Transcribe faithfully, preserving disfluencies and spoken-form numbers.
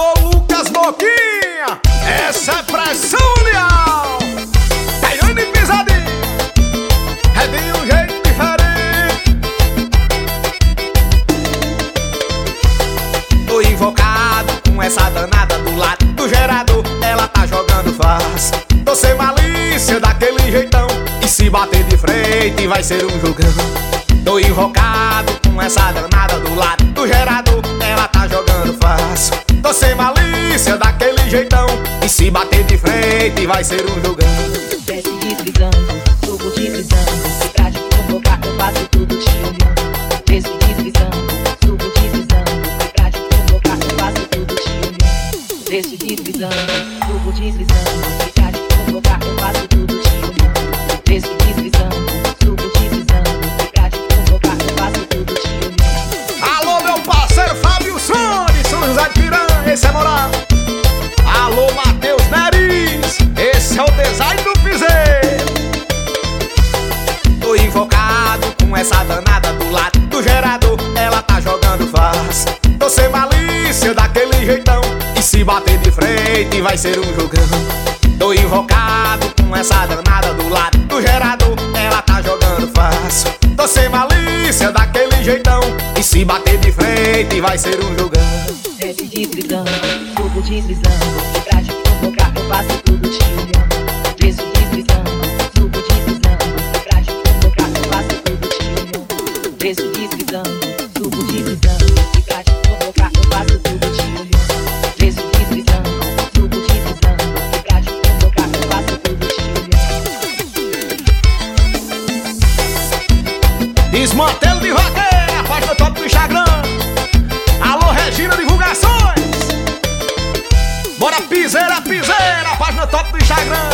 Alô, Lucas Boquinha, essa é pressão leal. Caiu de pisadinha, é de um jeito diferente. Tô invocado com essa danada do lado do gerador, ela tá jogando fácil. Tô sem malícia daquele jeitão, e se bater de frente vai ser um jogão. Tô invocado com essa danada do lado do gerador, ela tá jogando fácil. Tô sem malícia daquele jeitão, e se bater de frente vai ser um jogão. Desce deslizando, subo deslizando, pra te convocar eu faço tudo te olhando. Desço deslizando, subo deslizando, pra te convocar eu faço tudo te olhando. Desço deslizando, subo deslizando, pra te convocar eu faço tudo te olhando. Desço deslizando, subo deslizando, pra te convocar eu faço tudo te olhando. Alô, meu parceiro Fábio Sone, São José de Piranha, esse é moral. Alô, Matheus Neris, esse é o design do piseiro. Tô invocado com essa danada do lado do gerador, ela tá jogando fácil. Tô sem malícia daquele jeitão, e se bater de frente vai ser um jogão. Tô invocado com essa danada do lado do gerador, ela tá jogando fácil. Tô sem malícia daquele jeitão, e se bater de frente vai ser um jogão. Desce deslizando, subo deslizando, pra te convocar eu faço tudo te olhando. Desço deslizando, subo deslizando, pra te convocar eu faço tudo te olhando. Desço deslizando, subo deslizando, pra te convocar eu faço tudo te olhando. Desço deslizando, subo deslizando, pra te convocar eu faço tudo te olhando. Desmantelo de vaqueira, a página top do Instagram. Alô, Regina Divulgações. Bora piseira, piseira, a página top do Instagram.